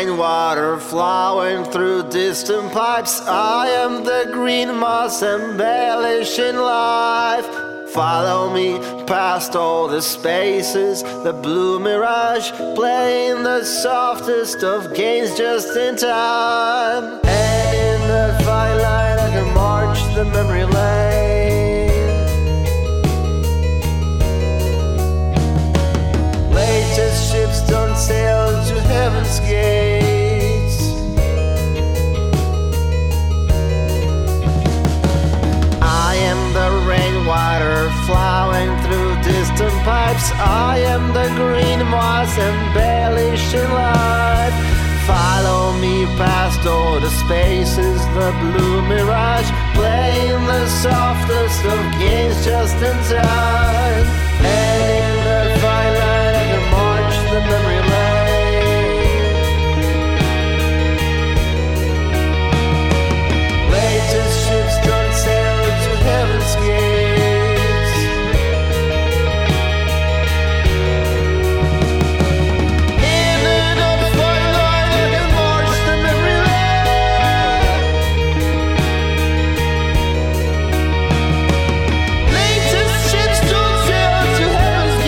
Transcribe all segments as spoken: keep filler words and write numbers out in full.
rainwater flowing through distant pipes. I am the green moss embellishing life. Follow me past all the spaces, the blue mirage, playing the softest of games just in time. And in the firelight I can march the memory lane. Latest ships don't sail to heaven's gates. I am the rainwater flowing through distant pipes. I am the green moss embellishing life. Follow me past all the spaces, the blue mirage, playing the softest of games just in time. And in the firelight I can march the memory lane. Latest ships don't sail to heaven's gates. In the firelight I can march the memory lane. Latest ships don't sail to heaven's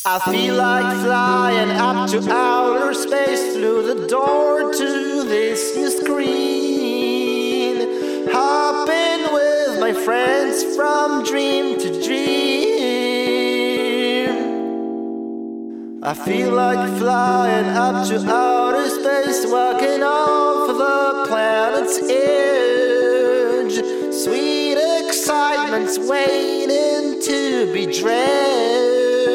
I feel like flying up to outer space through the door to this new screen, hopping with my friends from dream to dream. I feel like flying up to outer space, walking off the planet's edge. Sweet excitement's waiting to be dredged.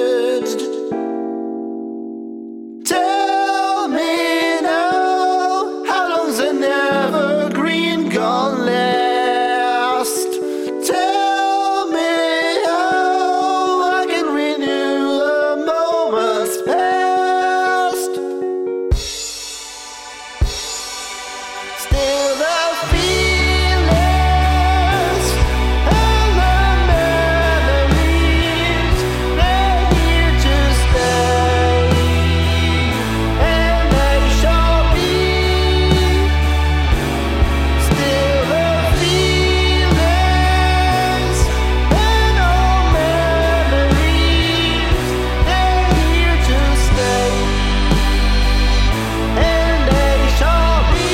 Tell me now, how long's an evergreen gonna last? Tell me how I can renew the moments past. Still the feelings and the memories, they're here to stay, and they shall be. Still the feelings and all memories, they're here to stay, and they shall be.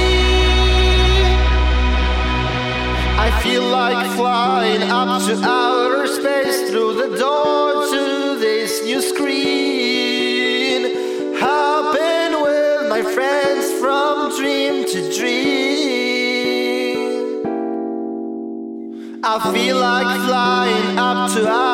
I feel like flying up to outer space through the door to this new screen, hopping with my friends from dream to dream. I feel like flying up to